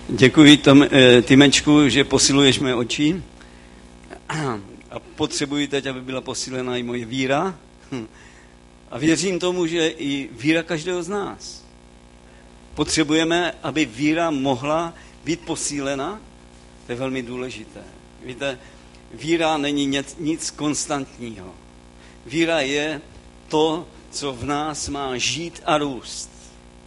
Děkuji Týmečku, že posiluješ mé oči a potřebuji teď, aby byla posílena i moje víra a věřím tomu, že i víra každého z nás. Potřebujeme, aby víra mohla být posílena, to je velmi důležité. Víte, víra není nic konstantního. Víra je to, co v nás má žít a růst.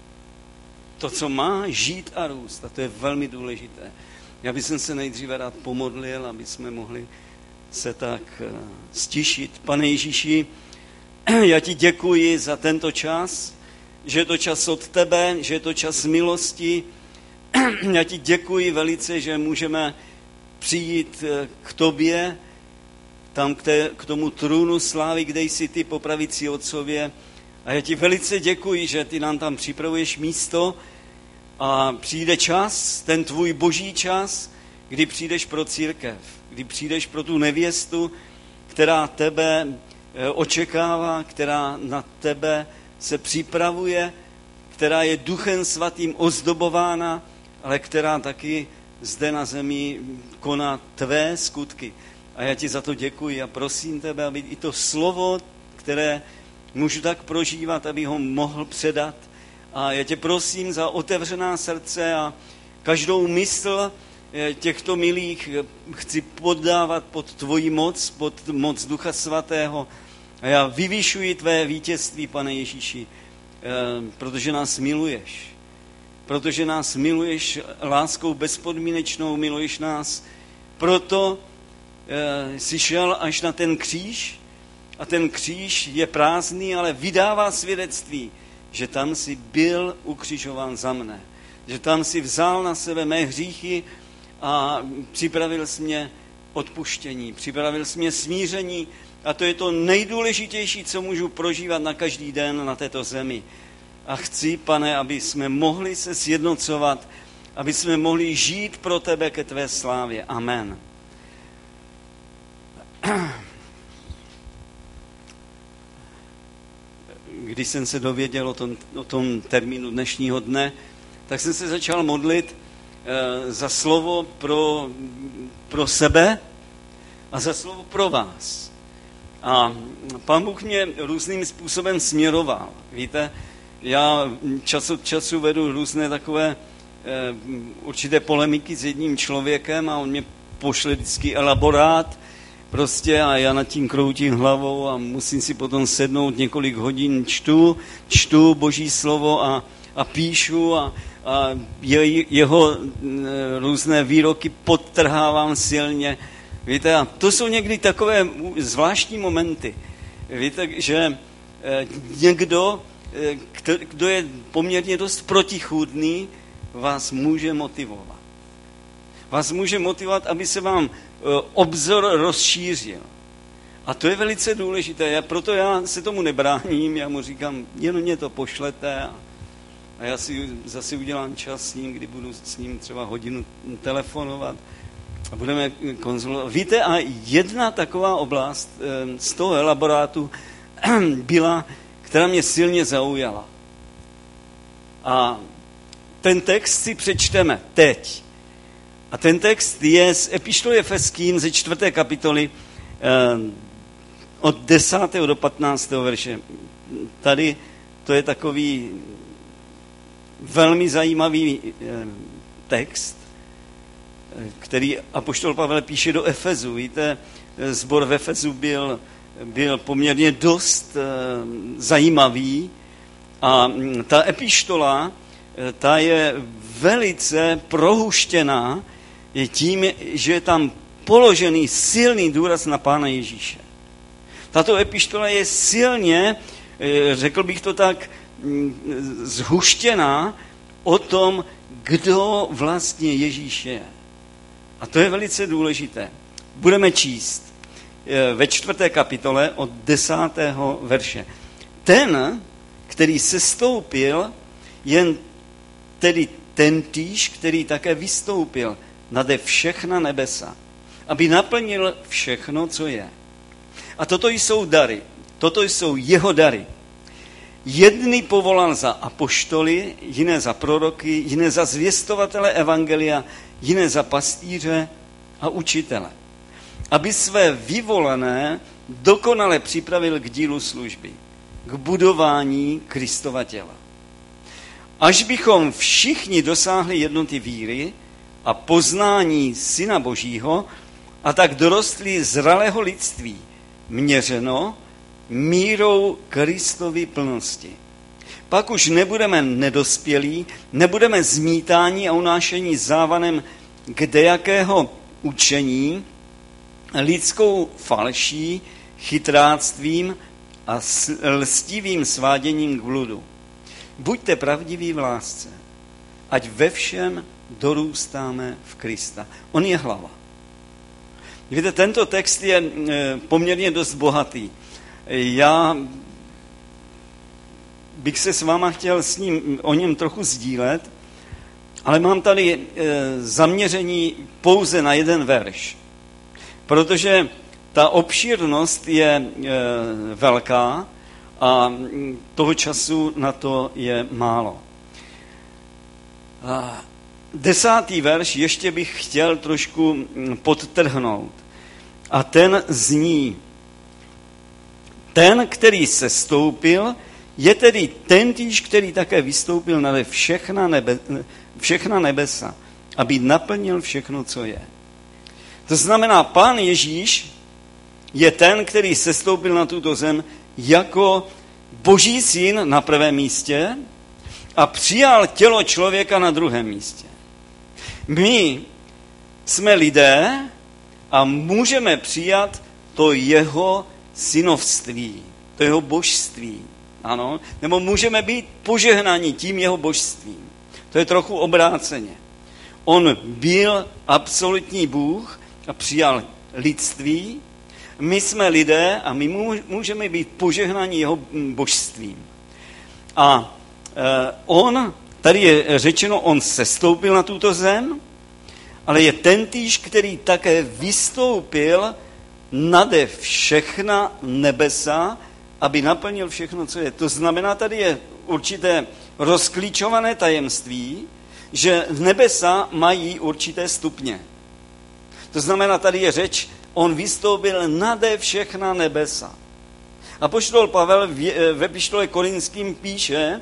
To, co má žít a růst, a to je velmi důležité. Já bych se nejdříve rád pomodlil, aby jsme mohli se tak stišit. Pane Ježíši, já ti děkuji za tento čas, že je to čas od tebe, že je to čas milosti. Já ti děkuji velice, že můžeme přijít k tobě, tam k tomu trůnu slávy, kde jsi ty po pravici Otcově. A já ti velice děkuji, že ty nám tam připravuješ místo a přijde čas, ten tvůj boží čas, kdy přijdeš pro církev, kdy přijdeš pro tu nevěstu, která tebe očekává, která na tebe se připravuje, která je Duchem Svatým ozdobována, ale která taky zde na zemi koná tvé skutky. A já ti za to děkuji a prosím tebe, aby i to slovo, které můžu tak prožívat, aby ho mohl předat. A já tě prosím za otevřená srdce a každou mysl těchto milých chci poddávat pod tvoji moc, pod moc Ducha Svatého. A já vyvyšuji tvé vítězství, Pane Ježíši, protože nás miluješ. Protože nás miluješ láskou bezpodmínečnou, miluješ nás. Proto jsi šel až na ten kříž a ten kříž je prázdný, ale vydává svědectví, že tam jsi byl ukřižován za mne. Že tam jsi vzal na sebe mé hříchy a připravil jsi mě odpuštění, připravil jsi mě smíření a to je to nejdůležitější, co můžu prožívat na každý den na této zemi. A chci, Pane, aby jsme mohli se sjednocovat, aby jsme mohli žít pro tebe ke tvé slávě. Amen. Když jsem se dověděl o tom termínu dnešního dne, tak jsem se začal modlit za slovo pro sebe a za slovo pro vás. A Pán Bůh mě různým způsobem směroval. Víte, já čas od času vedu různé takové určité polemiky s jedním člověkem a on mě pošle vždycky elaborát, prostě a já nad tím kroutím hlavou a musím si potom sednout několik hodin, čtu Boží slovo a píšu a jeho různé výroky podtrhávám silně. Víte, a to jsou někdy takové zvláštní momenty. Víte, že někdo, kdo je poměrně dost protichůdný, vás může motivovat. Vás může motivovat, aby se vám obzor rozšířil. A to je velice důležité. Proto já se tomu nebráním, já mu říkám, jenom mě to pošlete a já si zase udělám čas s ním, kdy budu s ním třeba hodinu telefonovat a budeme konzultovat. Víte, a jedna taková oblast z toho elaborátu byla, která mě silně zaujala. A ten text si přečteme teď. A ten text je z Epištoly Efeským ze 4. kapitoly od 10. do 15. verše. Tady to je takový velmi zajímavý text, který apoštol Pavel píše do Efezu. Víte, sbor v Efezu byl poměrně dost zajímavý a ta epištola, ta je velice prohuštěná tím, že je tam položený silný důraz na Pána Ježíše. Tato epištola je silně, řekl bych to tak, zhuštěná o tom, kdo vlastně Ježíš je. A to je velice důležité. Budeme číst ve 4. kapitole od 10. verše. Ten, který sestoupil, jen tedy tentýž, který také vystoupil nade všechna nebesa, aby naplnil všechno, co je. A toto jsou dary. Toto jsou jeho dary. Jedny povolal za apoštoly, jiné za proroky, jiné za zvěstovatele evangelia, jiné za pastýře a učitele. Aby své vyvolené dokonale připravil k dílu služby, k budování Kristova těla. Až bychom všichni dosáhli jednoty víry a poznání Syna Božího a tak dorostli zralého lidství, měřeno mírou Kristovy plnosti. Pak už nebudeme nedospělí, nebudeme zmítáni a unášení závanem kdejakého učení, lidskou falší, chytráctvím a lstivým sváděním k bludu. Buďte pravdiví v lásce, ať ve všem dorůstáme v Krista. On je hlava. Víte, tento text je poměrně dost bohatý. Já bych se s váma chtěl o něm trochu sdílet, ale mám tady zaměření pouze na jeden verš, protože ta obšírnost je velká a toho času na to je málo. 10. verš ještě bych chtěl trošku podtrhnout. A ten zní: ten, který sestoupil, je tedy tentýž, který také vystoupil na všechna nebesa, aby naplnil všechno, co je. To znamená, Pán Ježíš je ten, který sestoupil na tuto zem jako Boží syn na prvém místě a přijal tělo člověka na druhém místě. My jsme lidé a můžeme přijat to jeho synovství, to jeho božství. Ano? Nebo můžeme být požehnáni tím jeho božstvím. To je trochu obráceně. On byl absolutní Bůh a přijal lidství. My jsme lidé a my můžeme být požehnáni jeho božstvím. A on, tady je řečeno, on sestoupil na tuto zem, ale je tentýž, který také vystoupil nade všechna nebesa, aby naplnil všechno, co je. To znamená, tady je určité rozklíčované tajemství, že nebesa mají určité stupně. To znamená, tady je řeč, on vystoupil nade všechna nebesa. Apoštol Pavel v epištole Korinským píše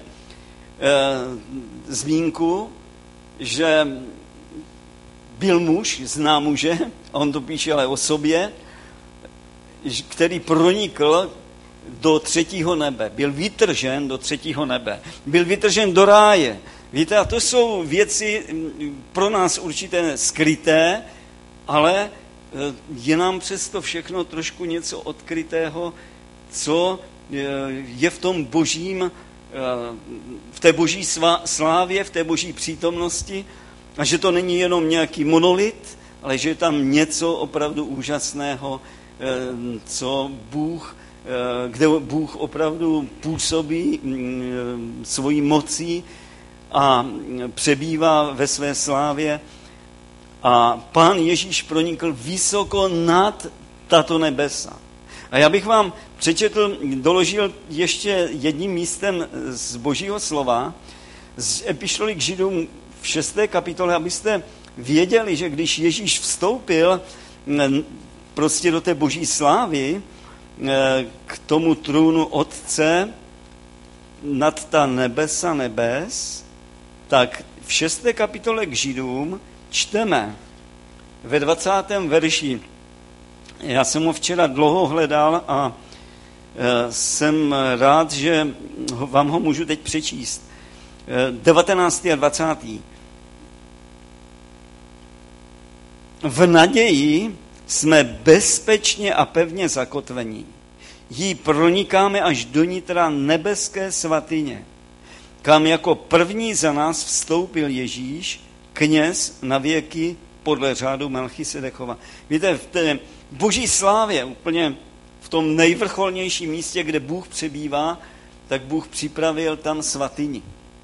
zmínku, že byl muž, zná muže, a on to píše ale o sobě, který pronikl do 3. nebe, byl vytržen do 3. nebe, byl vytržen do ráje. Víte, a to jsou věci pro nás určité skryté, ale je nám přesto všechno trošku něco odkrytého, co je v tom božím, v té boží slávě, v té boží přítomnosti, a že to není jenom nějaký monolit, ale že je tam něco opravdu úžasného, co kde Bůh opravdu působí svojí mocí a přebývá ve své slávě. A Pán Ježíš pronikl vysoko nad tato nebesa. A já bych vám doložil ještě jedním místem z Božího slova, z epištoly k Židům v 6. kapitole, abyste věděli, že když Ježíš vstoupil prostě do té boží slávy, k tomu trůnu Otce nad ta nebesa nebes, tak v 6. kapitole k Židům čteme ve 20. verši. Já jsem ho včera dlouho hledal a jsem rád, že vám ho můžu teď přečíst. 19. a 20. V naději jsme bezpečně a pevně zakotvení. Jí pronikáme až do nitra nebeské svatyně, kam jako první za nás vstoupil Ježíš, kněz na věky podle řádu Melchisedechova. Víte, v té boží slávě, úplně v tom nejvrcholnějším místě, kde Bůh přebývá, tak Bůh připravil tam svatyni.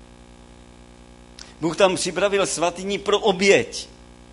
Bůh tam připravil svatyni pro oběť.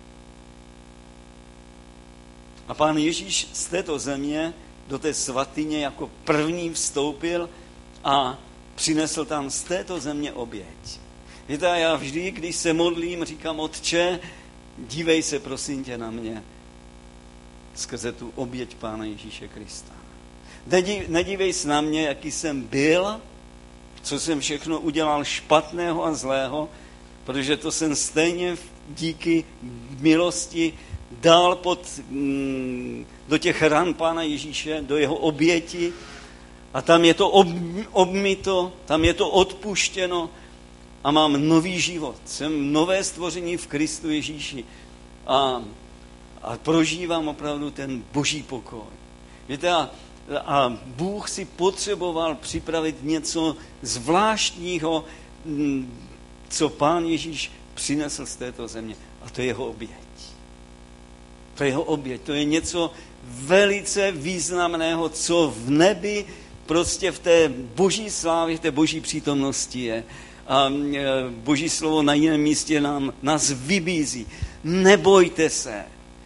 A Pán Ježíš z této země do té svatyně jako první vstoupil a přinesl tam z této země oběť. Víte, já vždy, když se modlím, říkám, Otče, dívej se prosím tě na mě skrze tu oběť Pána Ježíše Krista. Nedívej se na mě, jaký jsem byl, co jsem všechno udělal špatného a zlého, protože to jsem stejně díky milosti dal do těch ran Pána Ježíše, do jeho oběti a tam je to obmyto, tam je to odpuštěno a mám nový život. Jsem nové stvoření v Kristu Ježíši a prožívám opravdu ten boží pokoj. Víte, a Bůh si potřeboval připravit něco zvláštního, co Pán Ježíš přinesl z této země. A to je jeho oběť. To je jeho oběť. To je něco velice významného, co v nebi, prostě v té boží slávě, v té boží přítomnosti je. A boží slovo na jiném místě nás vybízí. Nebojte se,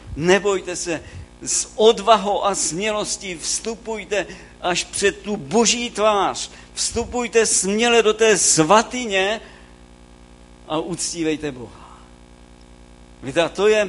s odvahou a smělostí vstupujte až před tu boží tvář. Vstupujte směle do té svatyně a uctívejte Boha. Víte, to je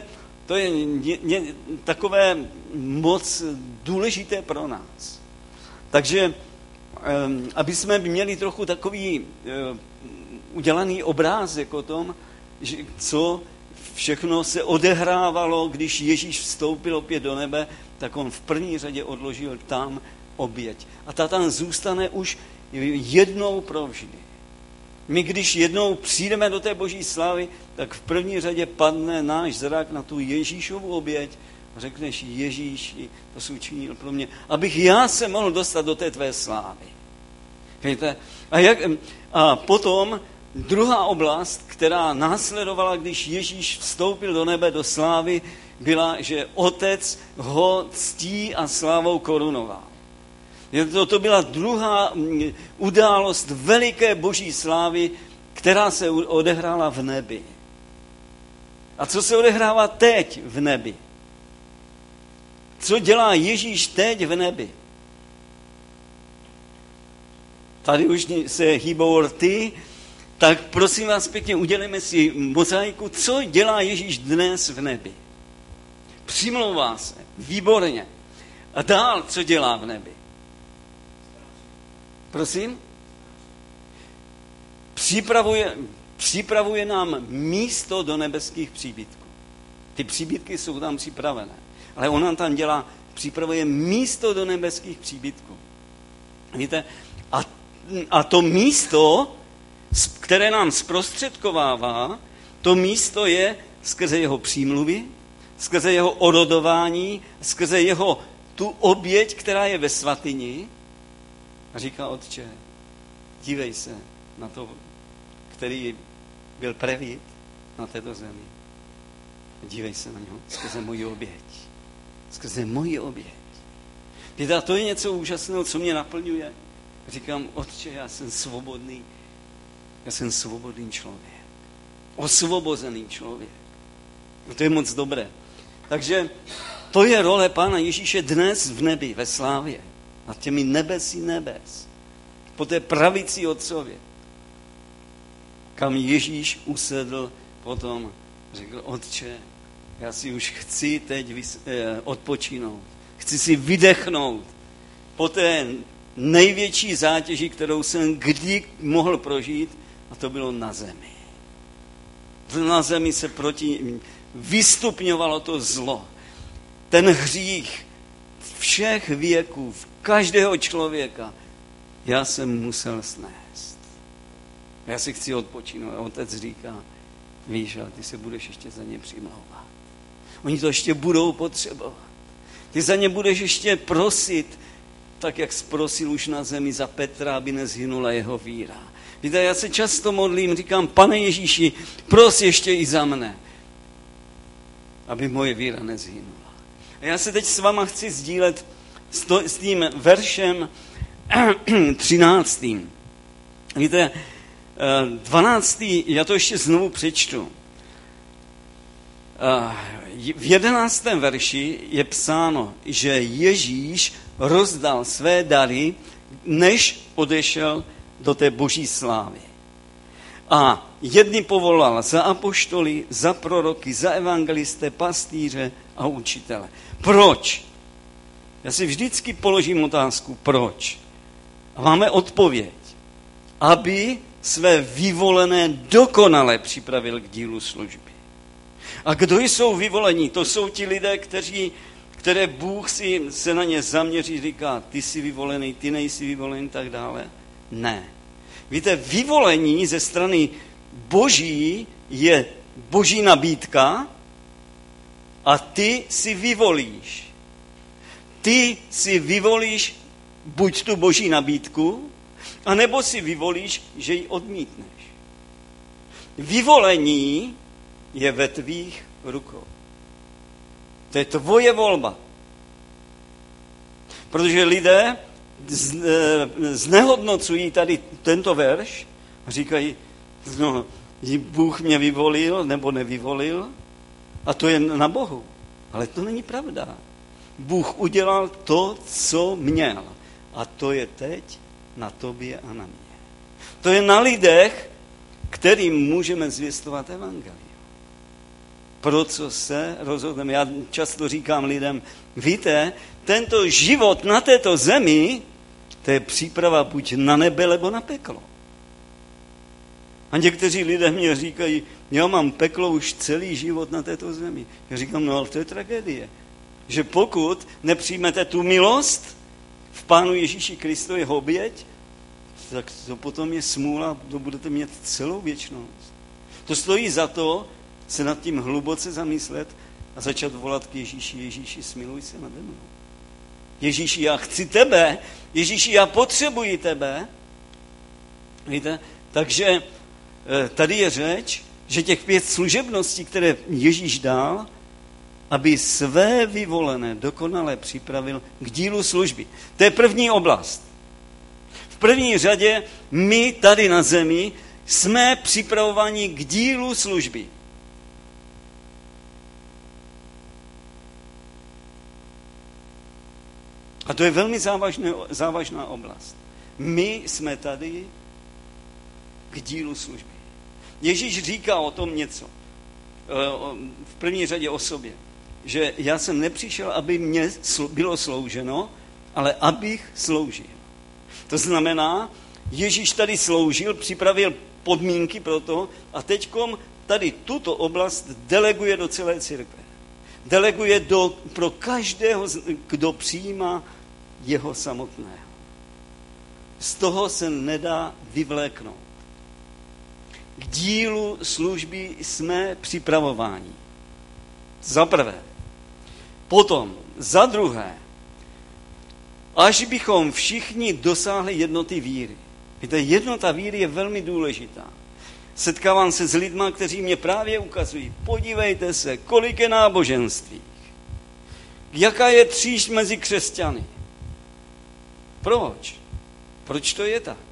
takové moc důležité pro nás. Takže, aby jsme měli trochu takový udělaný obrázek o tom, že co všechno se odehrávalo, když Ježíš vstoupil opět do nebe, tak on v první řadě odložil tam oběť. A ta tam zůstane už jednou provždy. My, když jednou přijdeme do té boží slávy, tak v první řadě padne náš zrak na tu Ježíšovu oběť a řekneš, Ježíši, to jsi učinil pro mě, abych já se mohl dostat do té tvé slávy. Víte? A potom druhá oblast, která následovala, když Ježíš vstoupil do nebe, do slávy, byla, že Otec ho ctí a slávou korunoval. To byla druhá událost veliké boží slávy, která se odehrála v nebi. A co se odehrává teď v nebi? Co dělá Ježíš teď v nebi? Tady už se hýbou rty, tak prosím vás pěkně, udělejme si mozaiku, co dělá Ježíš dnes v nebi. Přimlouvá se, výborně. A dál, co dělá v nebi? Prosím? Připravuje nám místo do nebeských příbytků. Ty příbytky jsou tam připravené. Ale on nám tam připravuje místo do nebeských příbytků. Víte? A to místo, které nám zprostředkovává, to místo je skrze jeho přímluvy, skrze jeho orodování, skrze jeho tu oběť, která je ve svatyni. A říká, Otče, dívej se na to, který byl prevít na této zemi. Dívej se na něho skrze moji oběť. Skrze moji oběť. Víte, a to je něco úžasného, co mě naplňuje. Říkám, Otče, já jsem svobodný člověk. Osvobozený člověk. To je moc dobré. Takže to je role Pána Ježíše dnes v nebi, ve slávě. Nad těmi nebesí nebes. Po té pravici Otcově. Kam Ježíš usedl potom, řekl, Otče, já si už chci teď odpočinout. Chci si vydechnout po té největší zátěži, kterou jsem kdy mohl prožít, a to bylo na zemi. Na zemi se vystupňovalo to zlo. Ten hřích všech věků, každého člověka, já jsem musel snést. Já si chci odpočinout. A Otec říká, víš, ale ty se budeš ještě za ně přimlouvat. Oni to ještě budou potřebovat. Ty za ně budeš ještě prosit, tak jak zprosil už na zemi za Petra, aby nezhynula jeho víra. Víte, já se často modlím, říkám, Pane Ježíši, pros ještě i za mne, aby moje víra nezhynula. A já se teď s váma chci sdílet s tím veršem 13. Víte, 12. já to ještě znovu přečtu. V 11. verši je psáno, že Ježíš rozdal své dary, než odešel do té boží slávy. A jedny povolal za apoštoly, za proroky, za evangelisty, pastýře a učitele. Proč? Já si vždycky položím otázku, proč? A máme odpověď. Aby své vyvolené dokonale připravil k dílu služby. A kdo jsou vyvolení? To jsou ti lidé, které Bůh si se na ně zaměří, říká, ty jsi vyvolený, ty nejsi vyvolený, tak dále. Ne. Víte, vyvolení ze strany boží je boží nabídka a ty si vyvolíš. Ty si vyvolíš buď tu boží nabídku, anebo si vyvolíš, že ji odmítneš. Vyvolení je ve tvých rukou. To je tvoje volba. Protože lidé znehodnocují tady tento verš a říkají, no, Bůh mě vyvolil nebo nevyvolil a to je na Bohu. Ale to není pravda. Bůh udělal to, co měl. A to je teď na tobě a na mě. To je na lidech, kterým můžeme zvěstovat evangelium. Pro co se rozhodneme. Já často říkám lidem, víte, tento život na této zemi, to je příprava buď na nebe, nebo na peklo. A někteří lidé mě říkají, já mám peklo už celý život na této zemi. Já říkám, no ale to je tragédie. Že pokud nepřijmete tu milost v Pánu Ježíši Kristu jeho oběť, tak to potom je smůla, to budete mít celou věčnost. To stojí za to se nad tím hluboce zamyslet a začat volat k Ježíši, Ježíši, smiluj se nade mnou. Ježíši, já chci tebe, Ježíši, já potřebuji tebe. Víte? Takže tady je řeč, že těch 5 služebností, které Ježíš dal, aby své vyvolené dokonale připravil k dílu služby. To je první oblast. V první řadě my tady na zemi jsme připravováni k dílu služby. A to je velmi závažná oblast. My jsme tady k dílu služby. Ježíš říká o tom něco. V první řadě o sobě. Že já jsem nepřišel, aby mě bylo slouženo, ale abych sloužil. To znamená, Ježíš tady sloužil, připravil podmínky pro to a teďkom tady tuto oblast deleguje do celé církve. Deleguje pro každého, kdo přijímá jeho samotného. Z toho se nedá vyvléknout. K dílu služby jsme připravováni. Za prvé. Potom, za druhé, až bychom všichni dosáhli jednoty víry. Víte, jednota víry je velmi důležitá. Setkávám se s lidmi, kteří mě právě ukazují, podívejte se, kolik je náboženství. Jaká je tříšť mezi křesťany. Proč? Proč to je tak?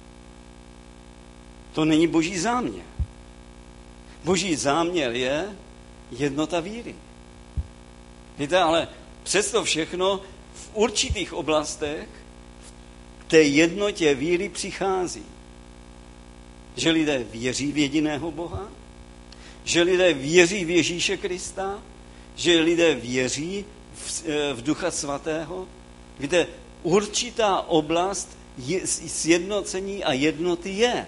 To není boží záměr. Boží záměr je jednota víry. Víte, ale přesto všechno v určitých oblastech k té jednotě víry přichází. Že lidé věří v jediného Boha, že lidé věří v Ježíše Krista, že lidé věří v Ducha Svatého. Víte, určitá oblast sjednocení a jednoty je.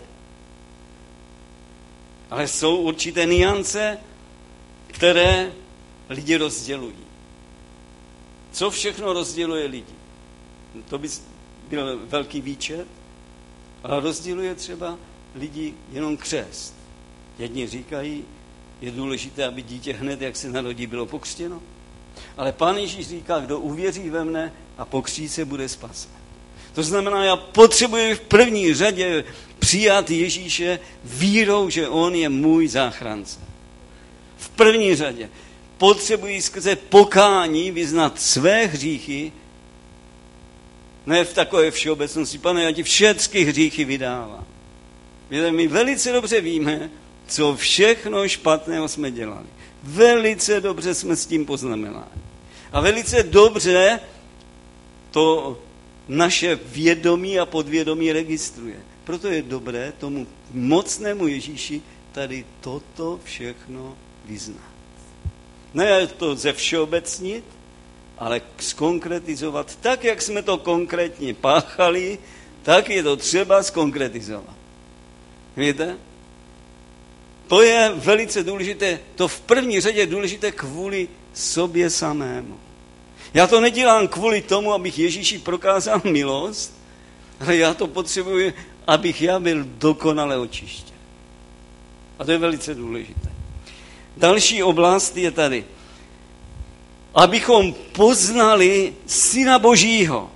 Ale jsou určité nuance, které lidi rozdělují. Co všechno rozděluje lidi? To by byl velký výčet, ale rozděluje třeba lidi jenom křest. Jedni říkají, je důležité, aby dítě hned, jak se narodí, bylo pokřtěno. Ale Pán Ježíš říká, kdo uvěří ve mne a pokří se, bude spasen. To znamená, já potřebuji v první řadě přijat Ježíše vírou, že on je můj záchránce. V první řadě. Potřebuji skrze pokání vyznat své hříchy, ne v takové všeobecnosti. Pane, já ti všechny hříchy vydávám. My velice dobře víme, co všechno špatného jsme dělali. Velice dobře jsme s tím poznamenáni. A velice dobře to naše vědomí a podvědomí registruje. proto je dobré tomu mocnému Ježíši tady toto všechno vyznat. Ne to zevšeobecnit, ale zkonkretizovat tak, jak jsme to konkrétně páchali, tak je to třeba zkonkretizovat. Víte? To je velice důležité, to v první řadě je důležité kvůli sobě samému. Já to nedělám kvůli tomu, abych Ježíši prokázal milost, ale já to potřebuji, abych já byl dokonale očištěn. A to je velice důležité. Další oblast je tady. Abychom poznali Syna Božího.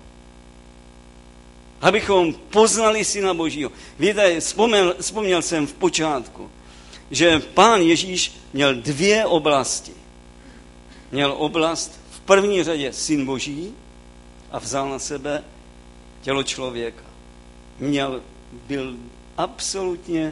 Abychom poznali Syna Božího. Víte, vzpomněl jsem v počátku, že Pán Ježíš měl dvě oblasti. Měl oblast v první řadě Syn Boží a vzal na sebe tělo člověka. Byl absolutně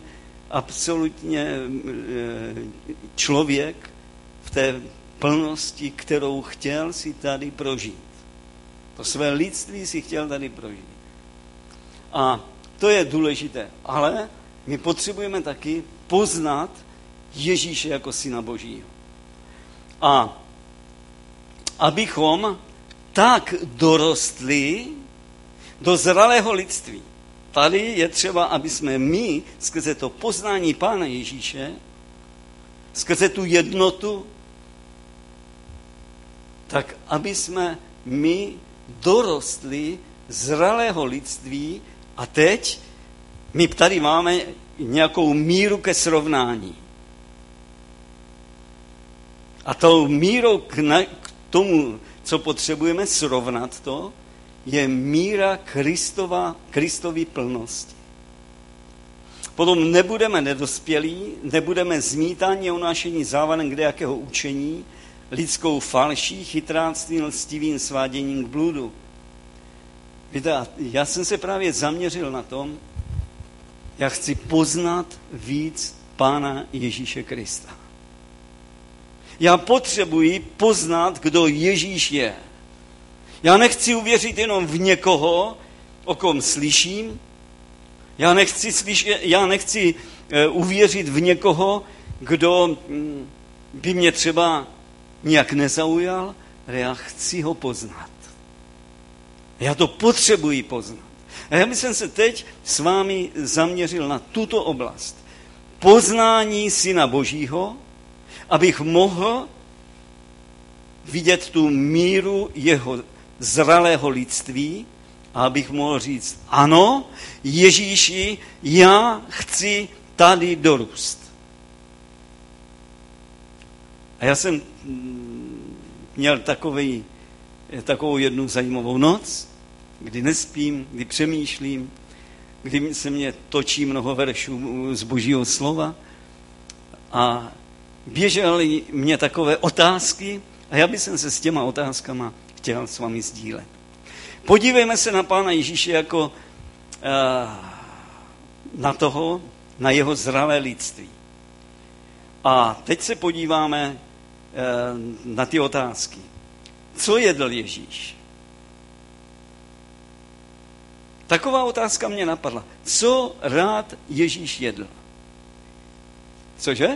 člověk v té plnosti, kterou chtěl si tady prožít. To své lidství si chtěl tady prožít. A to je důležité. Ale my potřebujeme taky poznat Ježíše jako Syna Božího. A abychom tak dorostli do zralého lidství. Tady je třeba, aby jsme my skrze to poznání Pána Ježíše, skrze tu jednotu, tak aby jsme my dorostli zralého lidství a teď my tady máme nějakou míru ke srovnání. A tou mírou k tomu, co potřebujeme srovnat to, je míra Kristovy plnosti. Potom nebudeme nedospělí, nebudeme zmítáni a unášení závanem kdejakého učení, lidskou falší, chytráctvím, lstivým sváděním k bludu. Víte, já jsem se právě zaměřil na tom, já chci poznat víc Pána Ježíše Krista. Já potřebuji poznat, kdo Ježíš je. Já nechci uvěřit jenom v někoho, o kom slyším. Já nechci uvěřit v někoho, kdo by mě třeba nějak nezaujal, ale já chci ho poznat. Já to potřebuji poznat. A já bych se teď s vámi zaměřil na tuto oblast. Poznání Syna Božího, abych mohl vidět tu míru jeho zralého lidství a abych mohl říct, ano, Ježíši, já chci tady dorůst. A já jsem měl takovou jednu zajímavou noc, kdy nespím, kdy přemýšlím, kdy se mě točí mnoho veršů z Božího slova a běžely mě takové otázky a já bych se s těma otázkama chtěl s vámi sdílet. Podívejme se na Pána Ježíše jako na jeho zralé lidství. A teď se podíváme na ty otázky. Co jedl Ježíš? Taková otázka mě napadla. Co rád Ježíš jedl? Cože?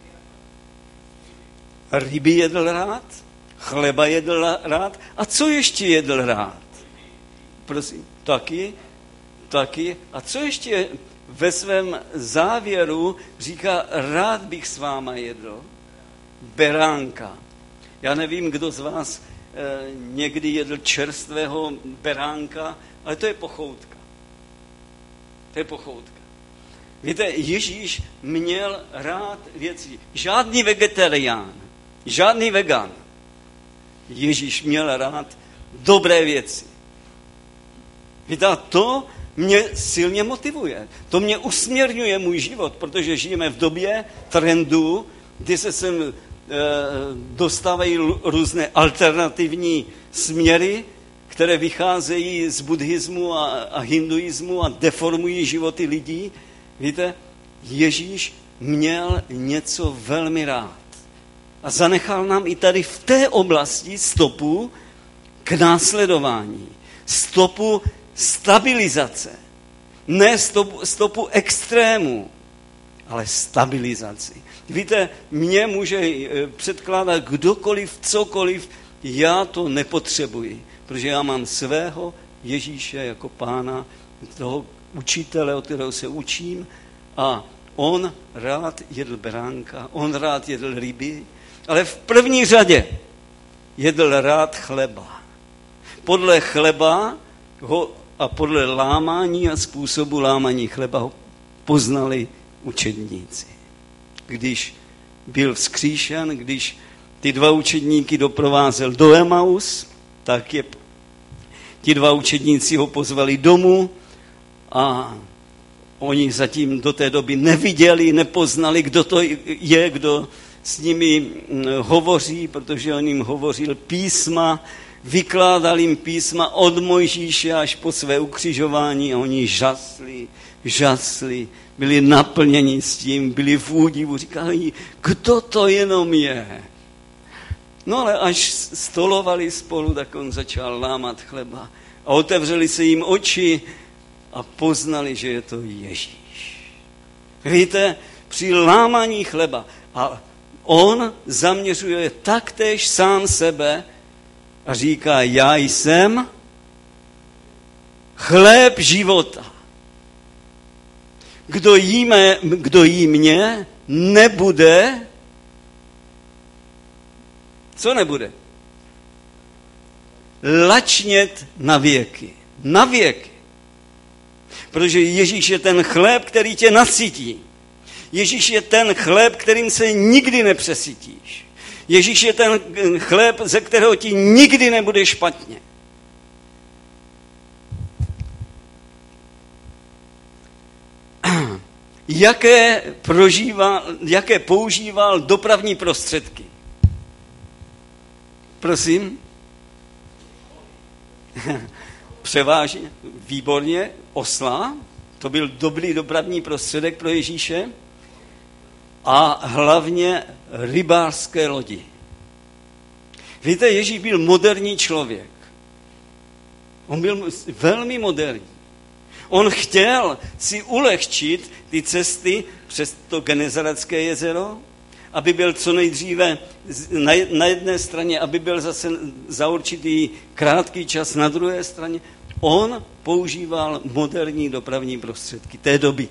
Ryby jedl rád? Chleba jedl rád? A co ještě jedl rád? Prosím, taky. A co ještě ve svém závěru říká, rád bych s váma jedl? Beránka. Já nevím, kdo z vás někdy jedl čerstvého beránka, ale to je pochoutka. Víte, Ježíš měl rád věci. Žádný vegetarián, žádný vegan. Ježíš měl rád dobré věci. Víte, to mě silně motivuje. To mě usměrňuje můj život, protože žijeme v době trendů, kdy se sem dostávají různé alternativní směry, které vycházejí z buddhismu a hinduismu a deformují životy lidí. Víte, Ježíš měl něco velmi rád. A zanechal nám i tady v té oblasti stopu k následování. Stopu stabilizace. Ne stopu extrému, ale stabilizaci. Víte, mě může předkládat kdokoliv, cokoliv, já to nepotřebuji, protože já mám svého Ježíše jako pána, toho učitele, od kterého se učím, a on rád jedl beránka, on rád jedl ryby, ale v první řadě jedl rád chleba. Podle chleba a podle lámání a způsobu lámání chleba ho poznali učedníci. Když byl vzkříšen, když ty dva učedníky doprovázel do Emaus, tak ti dva učedníci ho pozvali domů a oni zatím do té doby neviděli, nepoznali, kdo to je, kdo s nimi hovoří, protože on jim hovořil písma, vykládal jim písma od Mojžíše až po své ukřižování a oni žasli, byli naplněni s tím, byli v údivu, říkali, kdo to jenom je. No ale až stolovali spolu, tak on začal lámat chleba a otevřeli se jim oči a poznali, že je to Ježíš. Víte, při lámání chleba a on zaměřuje taktéž sám sebe a říká, já jsem chléb života. Kdo jí mě, nebude. Co nebude? Lačnět na věky. Na věky. Protože Ježíš je ten chléb, který tě nasytí. Ježíš je ten chléb, kterým se nikdy nepřesytíš. Ježíš je ten chléb, ze kterého ti nikdy nebude špatně. Jaké používal dopravní prostředky? Prosím? Převážně, výborně, osla, to byl dobrý dopravní prostředek pro Ježíše, a hlavně rybářské lodi. Víte, Ježíš byl moderní člověk. On byl velmi moderní. On chtěl si ulehčit ty cesty přes to Genezaretské jezero, aby byl co nejdříve na jedné straně, aby byl zase za určitý krátký čas na druhé straně. On používal moderní dopravní prostředky té doby.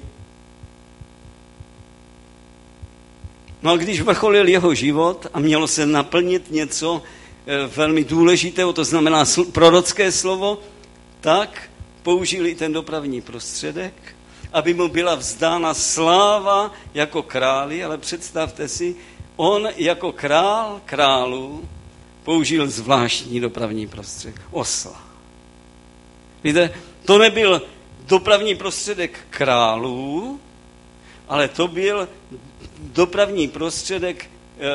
No a když vrcholil jeho život a mělo se naplnit něco velmi důležitého, to znamená prorocké slovo, tak použili ten dopravní prostředek, aby mu byla vzdána sláva jako králi, ale představte si, on jako král králů použil zvláštní dopravní prostředek, osla. Víte, to nebyl dopravní prostředek králů, ale to byl dopravní prostředek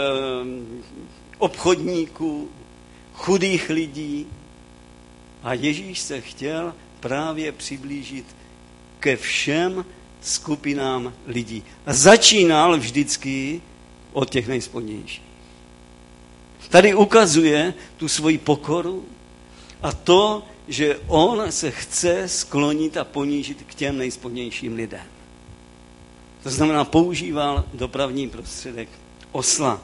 obchodníků, chudých lidí. A Ježíš se chtěl právě přiblížit ke všem skupinám lidí. A začínal vždycky od těch nejspodnějších. Tady ukazuje tu svoji pokoru a to, že on se chce sklonit a ponížit k těm nejspodnějším lidem. To znamená, používal dopravní prostředek osla.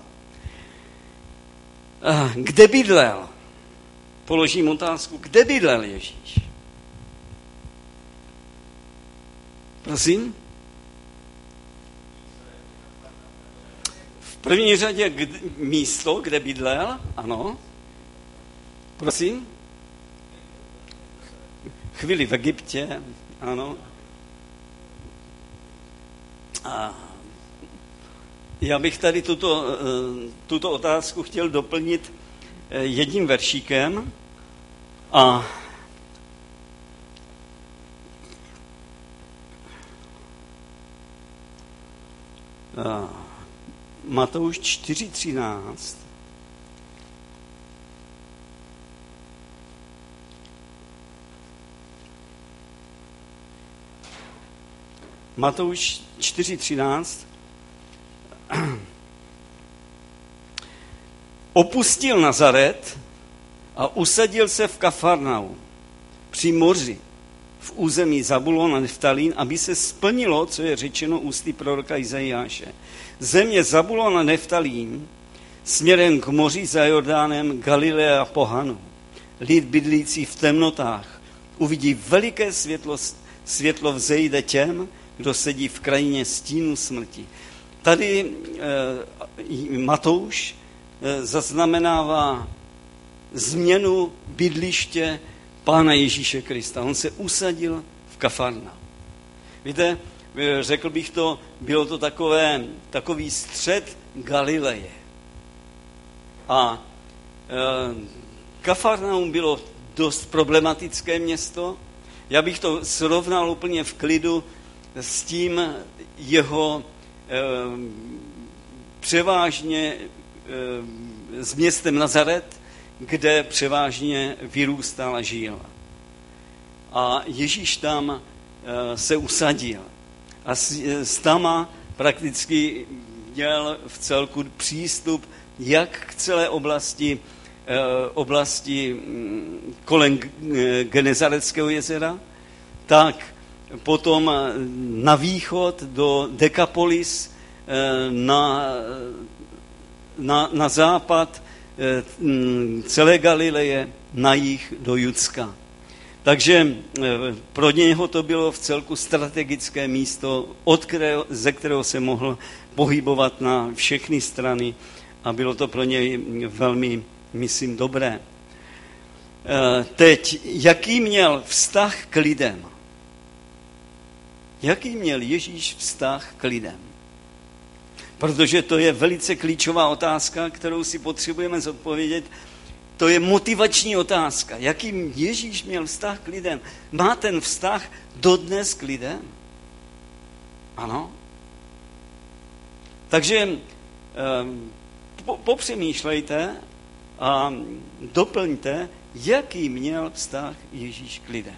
Kde bydlel? Položím otázku, kde bydlel Ježíš? Prosím? V první řadě místo, kde bydlel? Ano. Prosím? Chvíli v Egyptě, ano. A já bych tady tuto otázku chtěl doplnit jedním veršíkem a Matouš 4:13. Matouš 4:13. Opustil Nazaret a usadil se v Kafarnaum při moři, v území Zabulon a Neftalín, aby se splnilo, co je řečeno ústy proroka Izajáše. Země Zabulon a Neftalín směrem k moři za Jordánem, Galilea a pohanu. Lid bydlící v temnotách uvidí veliké světlo vzejde těm, kdo sedí v krajině stínu smrti. Tady Matouš zaznamenává změnu bydliště Pána Ježíše Krista. On se usadil v Kafarnaum. Víte, řekl bych to, bylo to takový střed Galileje. A Kafarnaum bylo dost problematické město. Já bych to srovnal úplně v klidu s tím jeho převážně s městem Nazaret, kde převážně vyrůstal a žil. A Ježíš tam se usadil. A s tama prakticky měl v celku přístup jak k celé oblasti kolem Genezaretského jezera, tak potom na východ do Dekapolis, na západ celé Galileje, na jih do Judska. Takže pro něho to bylo v celku strategické místo, ze kterého se mohl pohybovat na všechny strany a bylo to pro něj velmi, myslím, dobré. Teď, jaký měl vztah k lidem? Jaký měl Ježíš vztah k lidem? Protože to je velice klíčová otázka, kterou si potřebujeme zodpovědět. To je motivační otázka. Jaký Ježíš měl vztah k lidem? Má ten vztah dodnes k lidem? Ano. Takže popřemýšlejte a doplňte, jaký měl vztah Ježíš k lidem.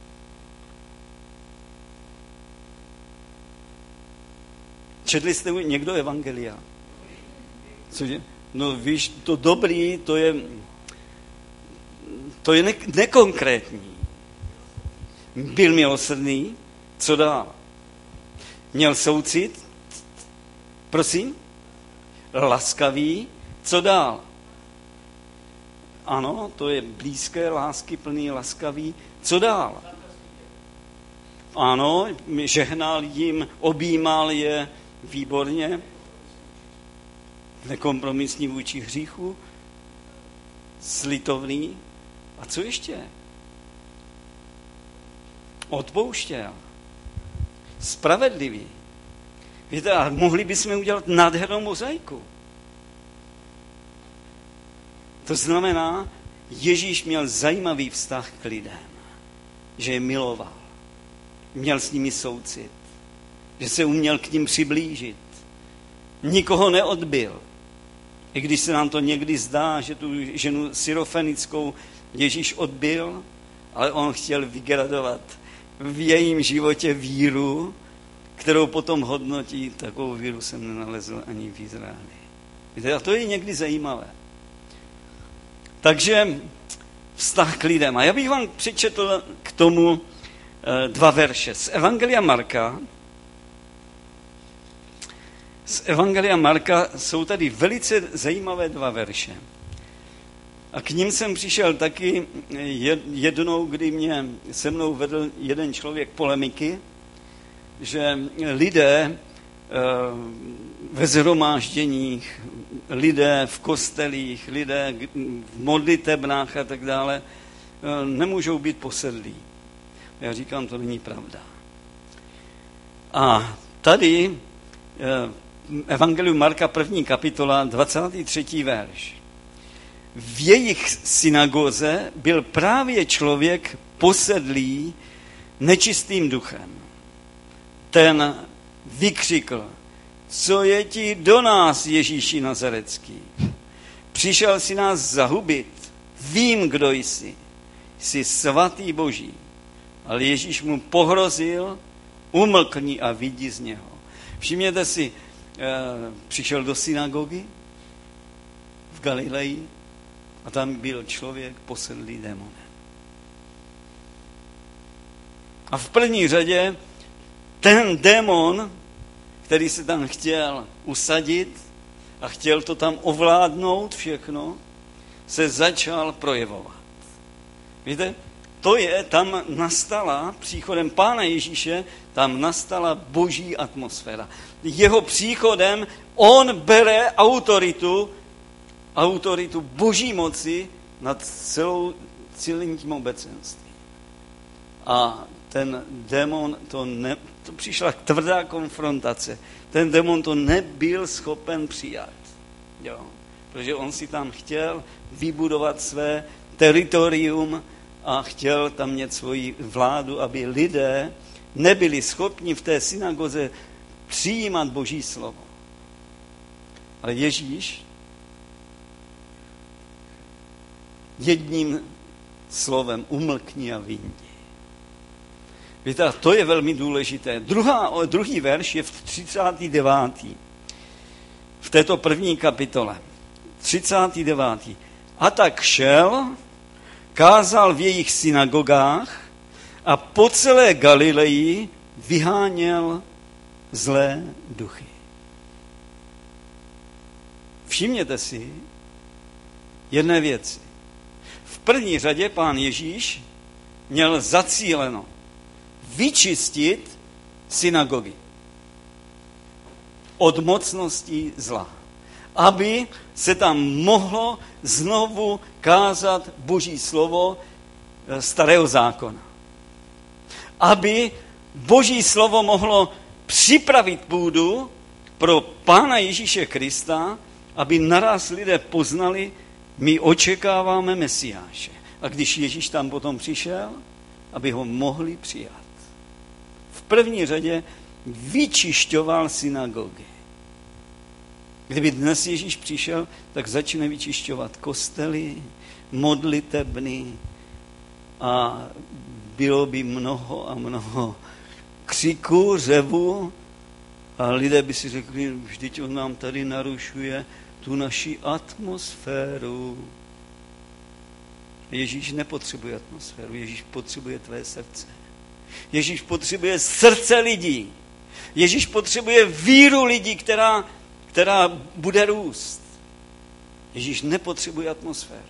Četli jste někdo evangelia? Cože? No víš, to dobrý, to je nekonkrétní. Byl milosrdný, co dál? Měl soucit, prosím? Laskavý, co dál? Ano, to je blízké, láskyplný, laskavý, co dál? Ano, žehnal jim, objímal je, výborně, nekompromisní vůči hříchu, slitovný. A co ještě? Odpouštěl. Spravedlivý. Víte, a mohli bychom udělat nádhernou mozaiku. To znamená, Ježíš měl zajímavý vztah k lidem. Že je miloval. Měl s nimi soucit. Že se uměl k ním přiblížit. Nikoho neodbil. I když se nám to někdy zdá, že tu ženu syrofenickou Ježíš odbil, ale on chtěl vygradovat v jejím životě víru, kterou potom hodnotí, takovou víru jsem nenalezl ani v Izraeli. Víte, a to je někdy zajímavé. Takže vztah k lidem. A já bych vám přečetl k tomu 2 verše. Z Evangelia Marka jsou tady velice zajímavé 2 verše. A k ním jsem přišel taky jednou, kdy mě se mnou vedl jeden člověk polemiky, že lidé ve shromážděních, lidé v kostelích, lidé v modlitebnách a tak dále nemůžou být posedlí. Já říkám, to není pravda. A tady Evangelium Marka 1. kapitola 23. verš. V jejich synagoze byl právě člověk posedlý nečistým duchem. Ten vykřikl, co je ti do nás, Ježíši Nazarecký? Přišel si nás zahubit, vím, kdo jsi. Jsi svatý Boží. Ale Ježíš mu pohrozil, umlkni a vyjdi z něho. Všimněte si, přišel do synagogy v Galileji a tam byl člověk posedlý démonem. A v první řadě ten démon, který se tam chtěl usadit a chtěl to tam ovládnout všechno, se začal projevovat. Víte, tam nastala, příchodem Pána Ježíše, tam nastala boží atmosféra. Jeho příchodem on bere autoritu boží moci nad celým tím obecenstvím. A ten démon, to přišla tvrdá konfrontace. Ten démon to nebyl schopen přijat. Jo. Protože on si tam chtěl vybudovat své teritorium a chtěl tam mít svoji vládu, aby lidé nebyli schopni v té synagoze přijímat Boží slovo. Ale Ježíš jedním slovem umlkni a vyjdi. Víte, to je velmi důležité. Druhý verš je v 39. v této první kapitole. 39. A tak šel, kázal v jejich synagogách a po celé Galileji vyháněl zlé duchy. Všimněte si jedné věci. V první řadě Pán Ježíš měl zacíleno vyčistit synagogy od mocností zla, aby se tam mohlo znovu kázat Boží slovo starého zákona. Aby Boží slovo mohlo připravit půdu pro Pána Ježíše Krista, aby naraz lidé poznali, my očekáváme Mesiáše. A když Ježíš tam potom přišel, aby ho mohli přijat. V první řadě vyčišťoval synagogy. Kdyby dnes Ježíš přišel, tak začne vyčišťovat kostely, modlitebny a bylo by mnoho a mnoho křiku, řevu a lidé by si řekli, vždyť on nám tady narušuje tu naši atmosféru. Ježíš nepotřebuje atmosféru, Ježíš potřebuje tvé srdce. Ježíš potřebuje srdce lidí. Ježíš potřebuje víru lidí, která bude růst. Ježíš nepotřebuje atmosféru.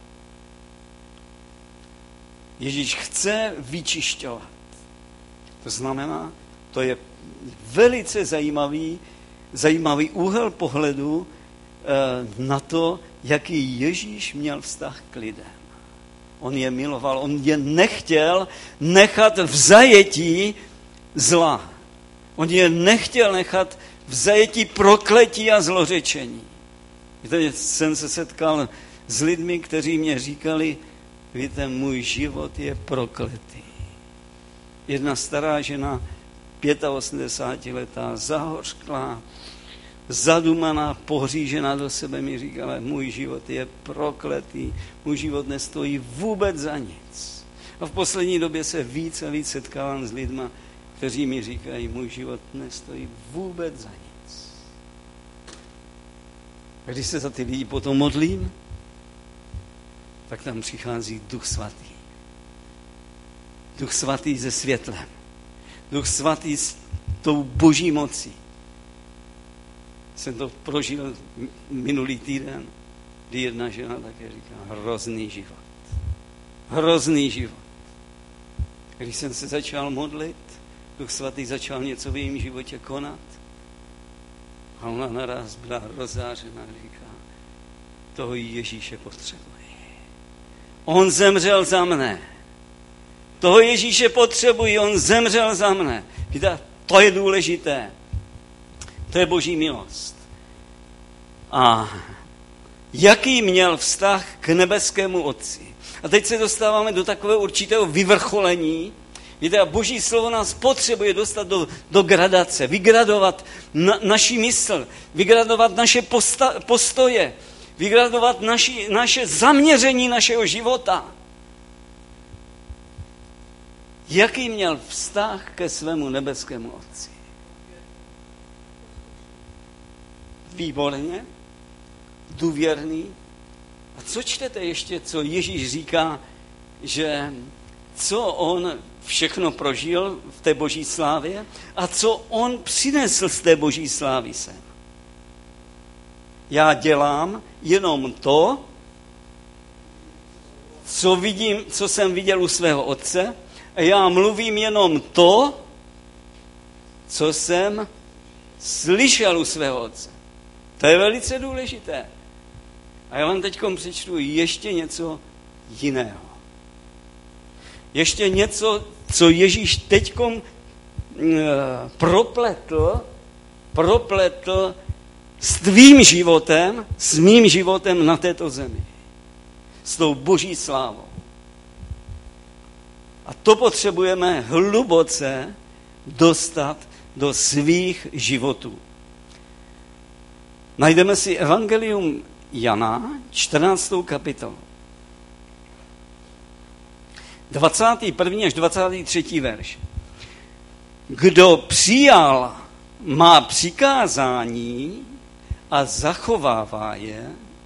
Ježíš chce vyčišťovat. To znamená, to je velice zajímavý úhel pohledu na to, jaký Ježíš měl vztah k lidem. On je miloval, on je nechtěl nechat v zajetí zla. On je nechtěl nechat v zajetí prokletí a zlořečení. Víte, jsem se setkal s lidmi, kteří mě říkali, víte, můj život je prokletý. Jedna stará žena, 85letá, zahořklá, zadumaná, pohřížená do sebe mi říkala, můj život je prokletý, můj život nestojí vůbec za nic. A v poslední době se víc a víc setkávám s lidma, kteří mi říkají, můj život nestojí vůbec za nic. A když se za ty lidi potom modlím, tak tam přichází Duch Svatý. Duch Svatý se světlem. Duch Svatý s tou boží mocí. Jsem to prožil minulý týden, kdy jedna žena také říká, hrozný život. Hrozný život. Když jsem se začal modlit, Duch Svatý začal něco v jejím životě konat a ona naraz byla rozářena a říká, toho Ježíše potřebuji. On zemřel za mne. Toho Ježíše potřebuji, on zemřel za mne. Víte, to je důležité. To je boží milost. A jaký měl vztah k nebeskému Otci? A teď se dostáváme do takového určitého vyvrcholení. Víte, a boží slovo nás potřebuje dostat do gradace, vygradovat naši mysl, vygradovat naše postoje, vygradovat naše zaměření našeho života. Jaký měl vztah ke svému nebeskému Otci? Výborně, důvěrný. A co čtete ještě, co Ježíš říká, že co on všechno prožil v té boží slávě a co on přinesl z té boží slávy sem. Já dělám jenom to, co jsem viděl u svého otce, a já mluvím jenom to, co jsem slyšel u svého otce. To je velice důležité. A já vám teď přečtu ještě něco jiného. Ještě něco, co Ježíš teď propletl s tvým životem, s mým životem na této zemi. S tou boží slávou. A to potřebujeme hluboce dostat do svých životů. Najdeme si Evangelium Jana, 14. kapitolu. 21. až 23. verš. Kdo přijal má přikázání a zachovává je,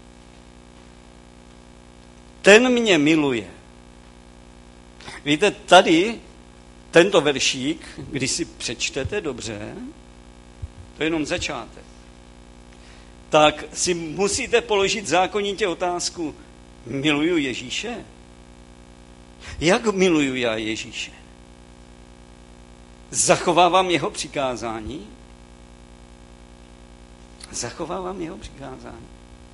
ten mě miluje. Víte, tady tento veršík, když si přečtete dobře, to je jenom začátek, tak si musíte položit zákonitě otázku, miluju Ježíše? Jak miluju já Ježíše? Zachovávám jeho přikázání? Zachovávám jeho přikázání.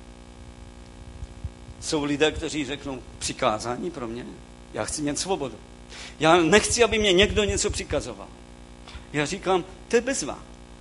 Jsou lidé, kteří řeknou, přikázání pro mě? Já chci mít svobodu. Já nechci, aby mě někdo něco přikazoval. Já říkám, to je bezva.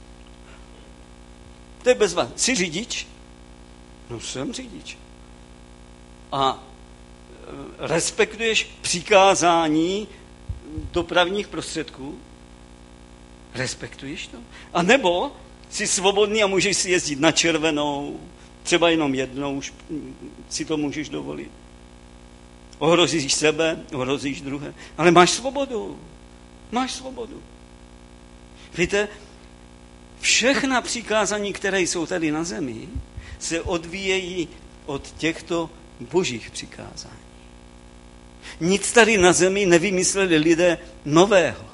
To je bezva. Jsi řidič? No, jsem řidič. A respektuješ přikázání dopravních prostředků? Respektuješ to? A nebo jsi svobodný a můžeš si jezdit na červenou, třeba jenom jednou už si to můžeš dovolit. Ohrozíš sebe, ohrozíš druhé, ale máš svobodu. Máš svobodu. Víte, všechna přikázání, které jsou tady na zemi, se odvíjejí od těchto božích přikázání. Nic tady na zemi nevymysleli lidé nového.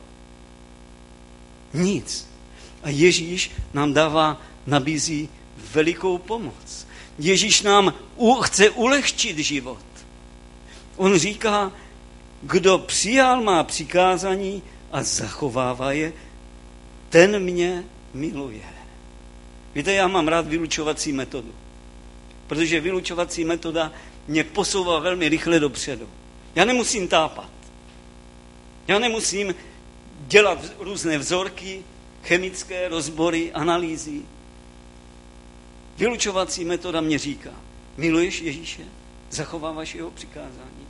Nic. A Ježíš nám nabízí velikou pomoc. Ježíš nám chce ulehčit život. On říká, kdo přijal má přikázání a zachovává je, ten mě miluje. Víte, já mám rád vylučovací metodu, protože vylučovací metoda mě posouvá velmi rychle dopředu. Já nemusím tápat. Já nemusím dělat různé vzorky, chemické rozbory, analýzy. Vylučovací metoda mě říká, miluješ Ježíše? Zachováváš jeho přikázání?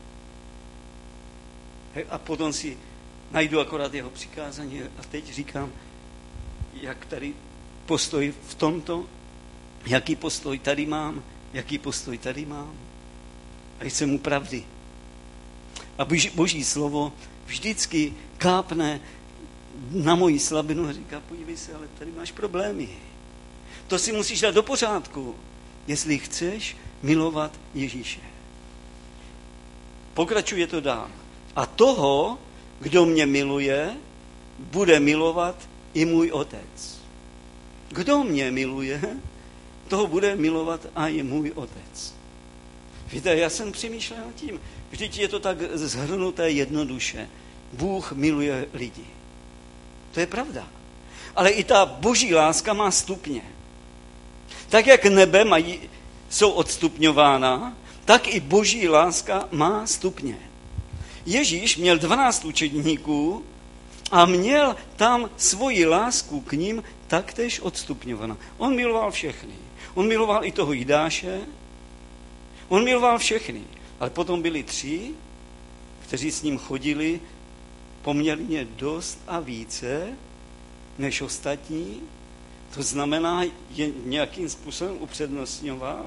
A potom si najdu akorát jeho přikázání a teď říkám, jak tady postoj v tomto, jaký postoj tady mám, jaký postoj tady mám. A jsem mu pravdy. A boží slovo vždycky kápne na moji slabinu a říká, podívej se, ale tady máš problémy. To si musíš dát do pořádku, jestli chceš milovat Ježíše. Pokračuje to dál. A toho, kdo mě miluje, bude milovat i můj otec. Kdo mě miluje, toho bude milovat i můj otec. Víte, já jsem přemýšlel nad tím. Vždyť je to tak zhrnuté jednoduše. Bůh miluje lidi. To je pravda. Ale i ta boží láska má stupně. Tak jak nebe jsou odstupňována, tak i boží láska má stupně. Ježíš měl 12 učedníků a měl tam svoji lásku k ním taktéž odstupňovaná. On miloval všechny. On miloval i toho Jidáše. On miloval všechny. Ale potom byli 3, kteří s ním chodili poměrně dost a více než ostatní. To znamená, je nějakým způsobem upřednostňoval.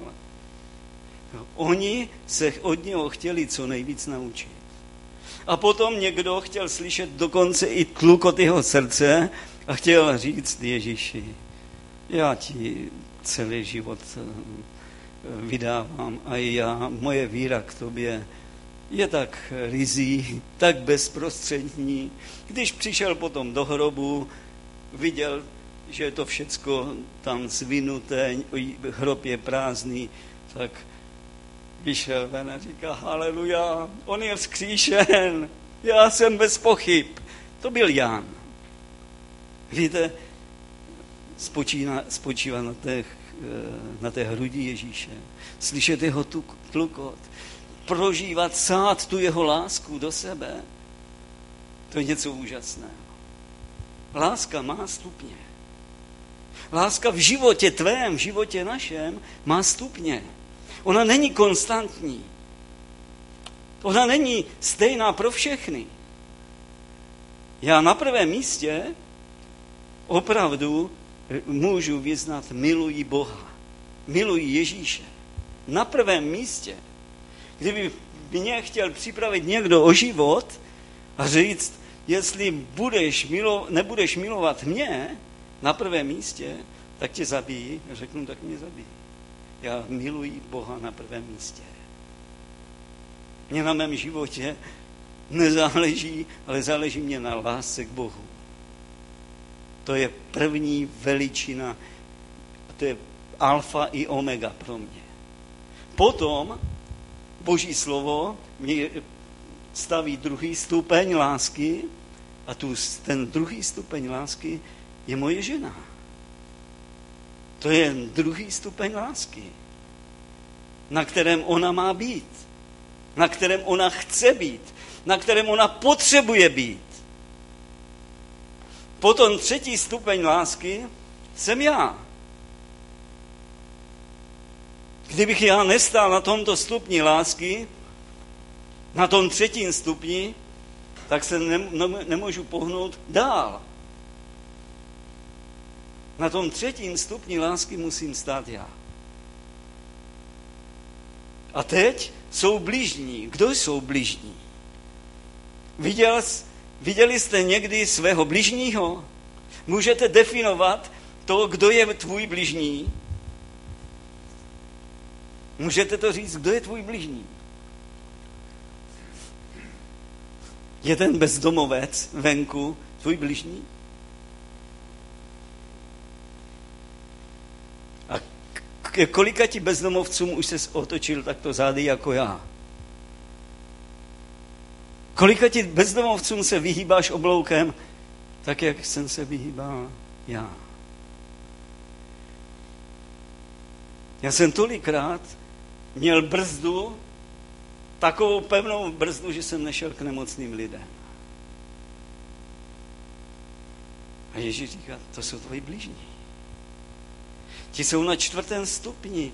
Oni se od něho chtěli co nejvíc naučit. A potom někdo chtěl slyšet dokonce i tlukot jeho srdce a chtěl říct Ježíši, já ti celý život vydávám a moje víra k tobě je tak ryzí, tak bezprostřední. Když přišel potom do hrobu, viděl, že je to všecko tam zvinuté, hrob je prázdný, tak vyšel ven a říká, haleluja, on je vzkříšen, já jsem bez pochyb. To byl Jan. Víte, spočívá na té hrudi Ježíše, slyšet jeho tlukot, prožívat, sát tu jeho lásku do sebe, to je něco úžasného. Láska má stupně. Láska v životě tvém, v životě našem má stupně. Ona není konstantní. Ona není stejná pro všechny. Já na prvém místě opravdu můžu vyznat, miluji Boha, miluji Ježíše. Na prvém místě. Kdyby mě chtěl připravit někdo o život a říct, jestli nebudeš milovat mě na prvém místě, tak tě zabijí. Řeknu, tak mě zabijí. Já miluji Boha na prvém místě. Mně na mém životě nezáleží, ale záleží mě na lásce k Bohu. To je první veličina, to je alfa i omega pro mě. Potom Boží slovo mě staví druhý stupeň lásky a ten druhý stupeň lásky je moje žena. To je druhý stupeň lásky, na kterém ona má být, na kterém ona chce být, na kterém ona potřebuje být. Potom třetí stupeň lásky jsem já. Kdybych já nestál na tomto stupni lásky, na tom třetím stupni, tak se nemůžu pohnout dál. Na tom třetím stupni lásky musím stát já. A teď jsou bližní. Kdo jsou bližní? Viděli jste někdy svého bližního? Můžete definovat to, kdo je tvůj bližní? Můžete to říct, kdo je tvůj bližní? Je ten bezdomovec venku tvůj bližní? A kolika ti bezdomovcům už ses otočil takto zády jako já? Kolika ti bezdomovcům se vyhýbáš obloukem, tak jak jsem se vyhýbal já? Já jsem tolikrát měl brzdu, takovou pevnou brzdu, že jsem nešel k nemocným lidem. A Ježíš říká, to jsou tvoji bližní. Ti jsou na 4. stupni,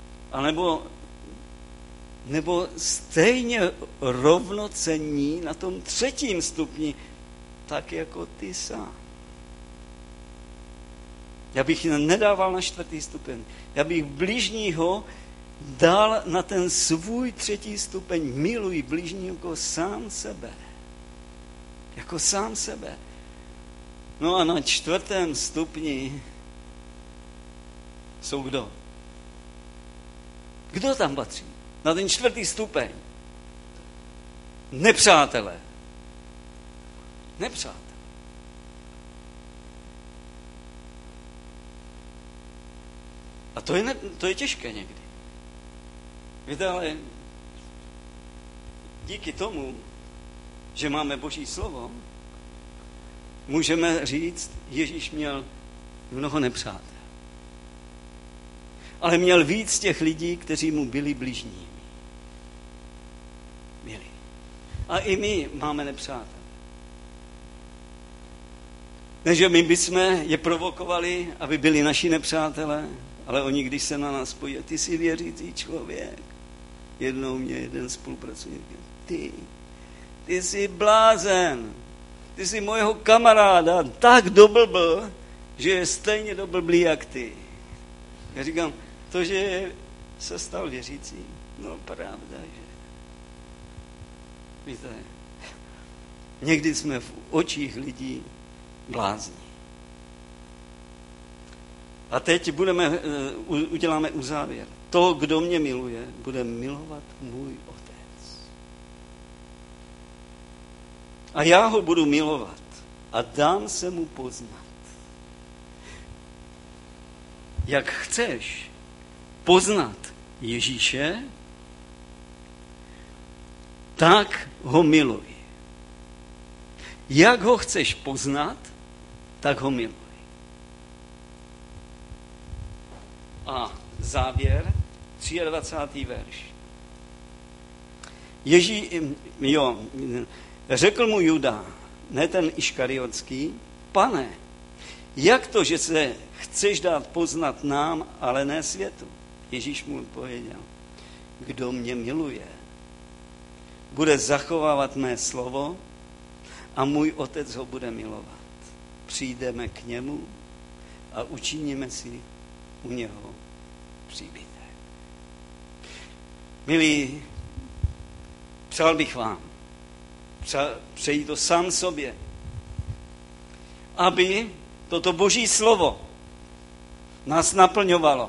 nebo stejně rovnocenní na tom 3. stupni, tak jako ty sám. Já bych nedával na 4. stupeň. Já bych bližního dal na ten svůj 3. stupeň. Miluji bližního jako sám sebe. Jako sám sebe. No a na 4. stupni jsou kdo? Kdo tam patří? Na ten 4. stupeň. Nepřátelé. Nepřátelé. A to je těžké někdy. Víte, ale díky tomu, že máme Boží slovo, můžeme říct, Ježíš měl mnoho nepřátel. Ale měl víc těch lidí, kteří mu byli bližní. Byli. A i my máme nepřátel. Ne, že my bychom je provokovali, aby byli naši nepřátelé, ale oni, když se na nás pojí, ty jsi věřící člověk. Jednou mě jeden spolupracovník, ty jsi blázen, ty jsi mojeho kamaráda tak doblbl, že je stejně doblblý jak ty. Já říkám, to, že se stal věřící, no pravda, že. Víte, někdy jsme v očích lidí blázni. A teď uděláme uzávěr. To, kdo mě miluje, bude milovat můj Otec. A já ho budu milovat a dám se mu poznat. Jak chceš poznat Ježíše, tak ho miluj. Jak ho chceš poznat, tak ho miluj. A závěr, 23. verš. Řekl mu Juda, ne ten Iškariotský, Pane, jak to, že se chceš dát poznat nám, ale ne světu? Ježíš mu odpověděl, kdo mě miluje, bude zachovávat mé slovo a můj otec ho bude milovat. Přijdeme k němu a učiníme si u něho příbytek. Milí, přál bych vám, přeji to sám sobě, aby toto Boží slovo nás naplňovalo.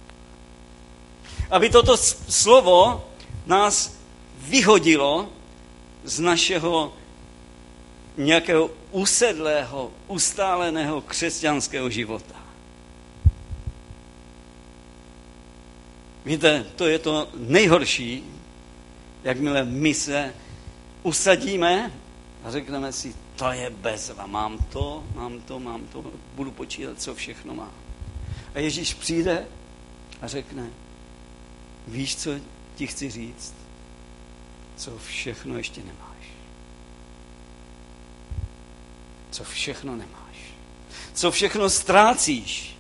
Aby toto slovo nás vyhodilo z našeho nějakého usedlého, ustáleného křesťanského života. Víte, to je to nejhorší, jakmile my se usadíme a řekneme si, to je bezva, mám to, budu počítat, co všechno mám. A Ježíš přijde a řekne, víš, co ti chci říct? Co všechno ještě nemáš. Co všechno nemáš. Co všechno ztrácíš.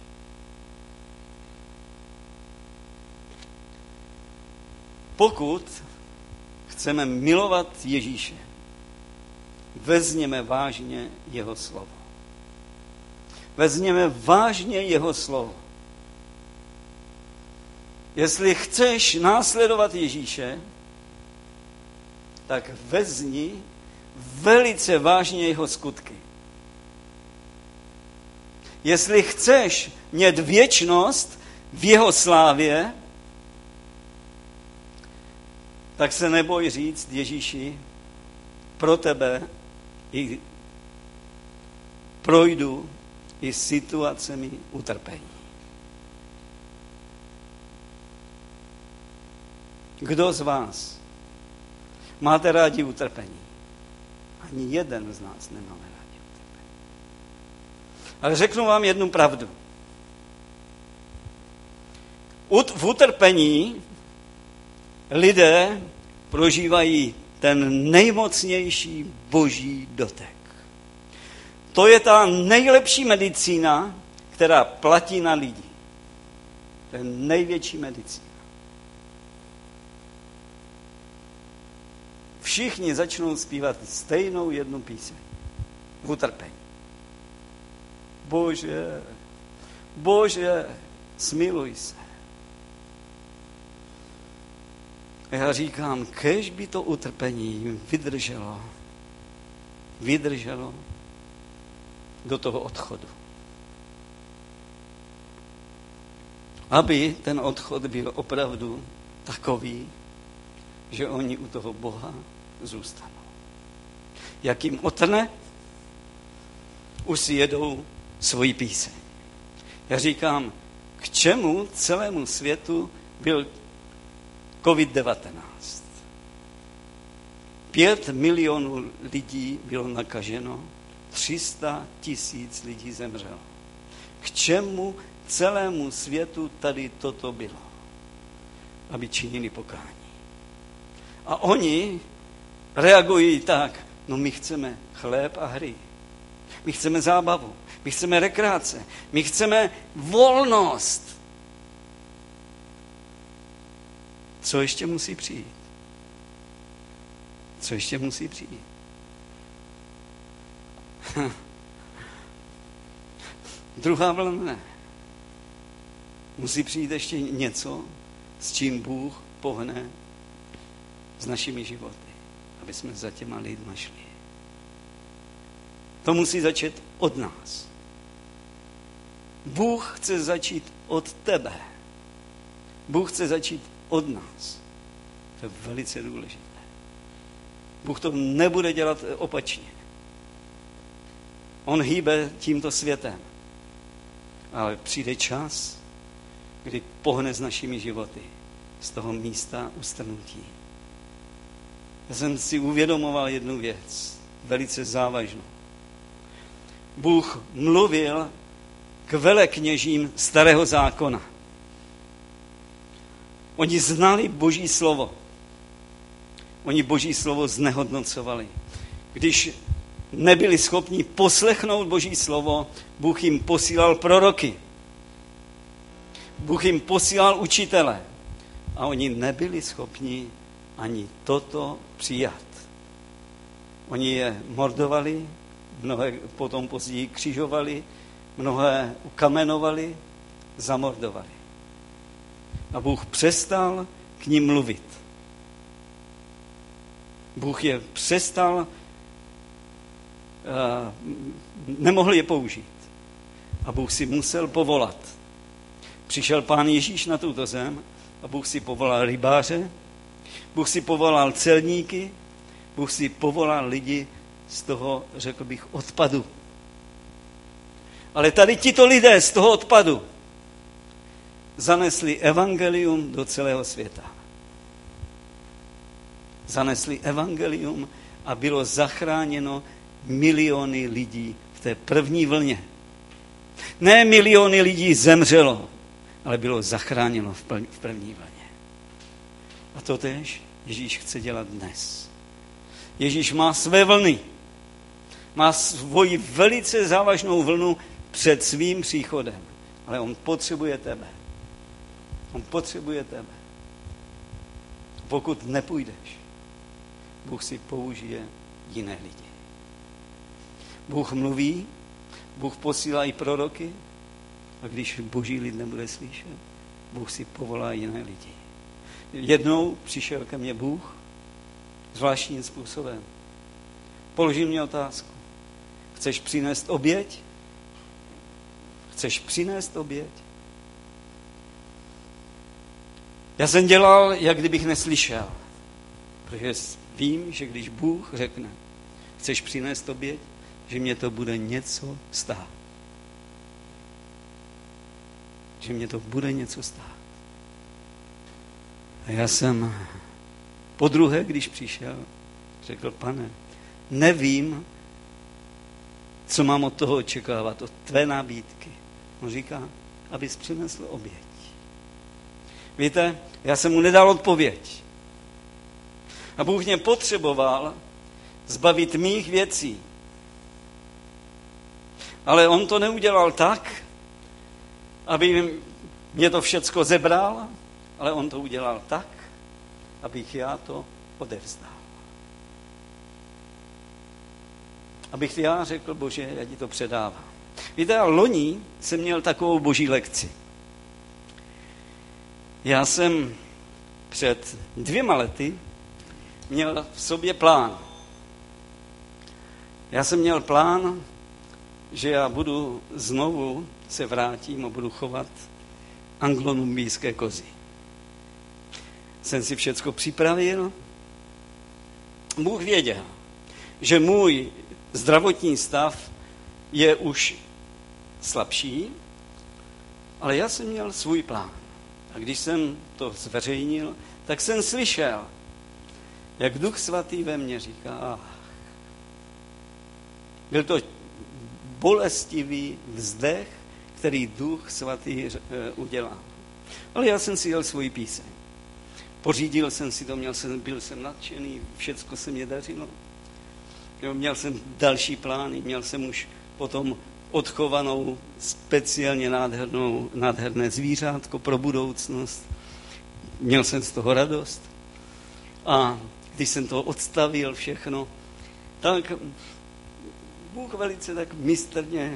Pokud chceme milovat Ježíše, vezměme vážně jeho slovo. Vezměme vážně jeho slovo. Jestli chceš následovat Ježíše, tak vezmi velice vážně jeho skutky. Jestli chceš mít věčnost v jeho slávě, tak se neboj říct Ježíši, pro tebe i projdu i situacemi utrpení. Kdo z vás máte rádi utrpení? Ani jeden z nás nemáme rádi utrpení. Ale řeknu vám jednu pravdu. V utrpení lidé prožívají ten nejmocnější boží dotek. To je ta nejlepší medicína, která platí na lidi. To je největší medicína. Všichni začnou zpívat stejnou jednu píseň. V utrpení. Bože, Bože, smiluj se. Já říkám, kéž by to utrpení vydrželo do toho odchodu. Aby ten odchod byl opravdu takový, že oni u toho Boha zůstanou. Jak jim otrne, už si jedou svoji píseň. Já říkám, k čemu celému světu byl COVID-19. 5 milionů lidí bylo nakaženo, 300 000 lidí zemřelo. K čemu celému světu tady toto bylo? Aby činili pokání. A oni reagují tak, no my chceme chléb a hry. My chceme zábavu. My chceme rekreace. My chceme volnost. Co ještě musí přijít? Co ještě musí přijít? Druhá vlna ne. Musí přijít ještě něco, s čím Bůh pohne s našimi životy, aby jsme za těma lidma šli. To musí začít od nás. Bůh chce začít od tebe. Bůh chce začít od nás. To je velice důležité. Bůh to nebude dělat opačně. On hýbe tímto světem. Ale přijde čas, kdy pohne s našimi životy z toho místa ustrnutí. Já jsem si uvědomoval jednu věc, velice závažnou. Bůh mluvil k velekněžím Starého zákona. Oni znali Boží slovo. Oni Boží slovo znehodnocovali. Když nebyli schopni poslechnout Boží slovo, Bůh jim posílal proroky. Bůh jim posílal učitele. A oni nebyli schopni ani toto přijat. Oni je mordovali, mnohé potom později křižovali, mnohé ukamenovali, zamordovali. A Bůh přestal k nim mluvit. Bůh je přestal, nemohl je použít. A Bůh si musel povolat. Přišel Pán Ježíš na tuto zem a Bůh si povolal rybáře, Bůh si povolal celníky, Bůh si povolal lidi z toho, řekl bych, odpadu. Ale tady tito lidé z toho odpadu zanesli evangelium do celého světa. Zanesli evangelium a bylo zachráněno miliony lidí v té první vlně. Ne miliony lidí zemřelo, ale bylo zachráněno v první vlně. A to též Ježíš chce dělat dnes. Ježíš má své vlny. Má svoji velice závažnou vlnu před svým příchodem. Ale on potřebuje tebe. On potřebuje tebe. Pokud nepůjdeš, Bůh si použije jiné lidi. Bůh mluví, Bůh posílá i proroky, a když Boží lid nebude slyšet, Bůh si povolá jiné lidi. Jednou přišel ke mně Bůh zvláštním způsobem. Položil mě otázku. Chceš přinést oběť? Chceš přinést oběť? Já jsem dělal, jak kdybych neslyšel. Protože vím, že když Bůh řekne, chceš přinést oběť, že mě to bude něco stát. Že mě to bude něco stát. A já jsem podruhé, když přišel, řekl, Pane, nevím, co mám od toho očekávat, od tvé nabídky. On říká, abys přinesl oběť. Víte, já jsem mu nedal odpověď. A Bůh mě potřeboval zbavit mých věcí. Ale on to neudělal tak, aby mě to všecko zebral, ale on to udělal tak, abych já to odevzdal. Abych já řekl, Bože, já ti to předávám. Víte, a loni jsem měl takovou boží lekci. Já jsem před 2 lety měl v sobě plán. Já jsem měl plán, že já budu znovu se vrátím a budu chovat anglonumbijské kozy. Jsem si všecko připravil. Bůh věděl, že můj zdravotní stav je už slabší, ale já jsem měl svůj plán. A když jsem to zveřejnil, tak jsem slyšel, jak Duch Svatý ve mně říká, byl to bolestivý vzdech, který Duch Svatý udělal. Ale já jsem si jel svůj píseň. Pořídil jsem si to, byl jsem nadšený, všecko se mě dařilo. Měl jsem další plány, měl jsem už potom odchovanou, speciálně nádherné zvířátko pro budoucnost. Měl jsem z toho radost. A když jsem to odstavil všechno, tak Bůh velice tak mistrně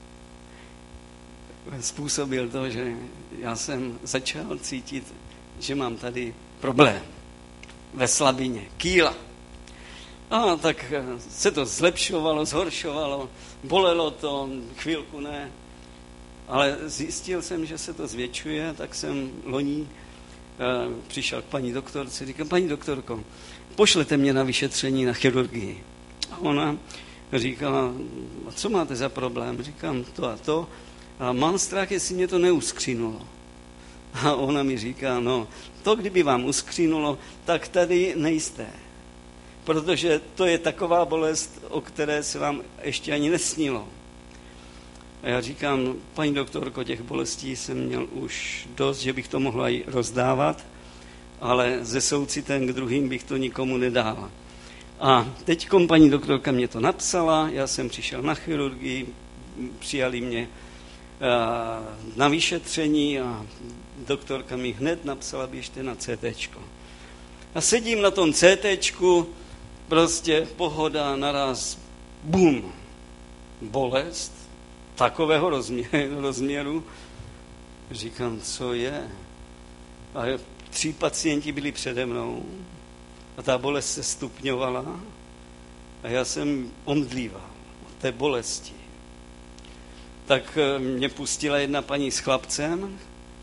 způsobil to, že já jsem začal cítit, že mám tady problém ve slabině, kýla. A tak se to zlepšovalo, zhoršovalo, bolelo to, chvilku ne, ale zjistil jsem, že se to zvětšuje, tak jsem loni přišel k paní doktorce, říkám, paní doktorko, pošlete mě na vyšetření na chirurgii. A ona říkala, a co máte za problém? Říkám, to a to. A mám strach, jestli mě to neuskřínulo. A ona mi říká, no, to kdyby vám uskřínulo, tak tady nejste. Protože to je taková bolest, o které se vám ještě ani nesnilo. A já říkám, paní doktorko, těch bolestí jsem měl už dost, že bych to mohla i rozdávat, ale ze soucitem k druhým bych to nikomu nedala. A teď paní doktorka mě to napsala, já jsem přišel na chirurgii, přijali mě na vyšetření a doktorka mi hned napsala, běžte na CTčko. A sedím na tom CTčku, prostě pohoda, naraz, bum, bolest takového rozměru. Říkám, co je? A 3 pacienti byli přede mnou a ta bolest se stupňovala a já jsem omdlíval od té bolesti. Tak mě pustila jedna paní s chlapcem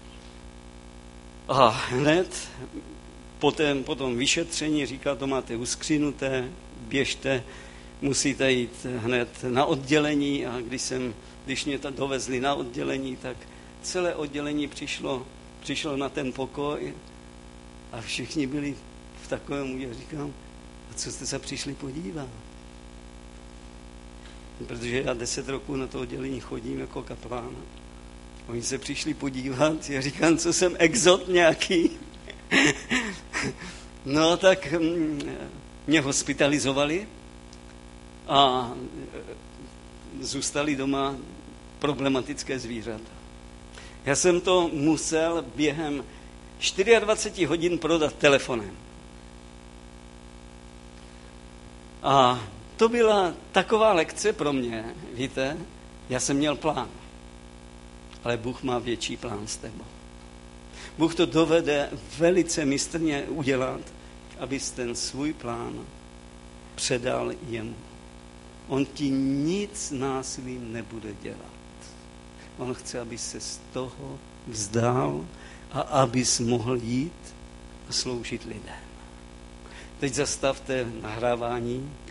a hned po tom vyšetření říká, to máte uskřínuté, běžte, musíte jít hned na oddělení a když mě tam dovezli na oddělení, tak celé oddělení přišlo na ten pokoj a všichni byli v takovém údělu. Říkám, a co jste se přišli podívat? Protože já 10 roků na to oddělení chodím jako kaplán. Oni se přišli podívat, já říkám, co jsem exot nějaký. No tak mě hospitalizovali a zůstali doma problematické zvířata. Já jsem to musel během 24 hodin prodat telefonem. A to byla taková lekce pro mě, víte, já jsem měl plán, ale Bůh má větší plán s tebou. Bůh to dovede velice mistrně udělat, abys ten svůj plán předal jemu. On ti nic násilím nebude dělat. On chce, aby se z toho vzdál a abys mohl jít a sloužit lidem. Teď zastavte nahrávání.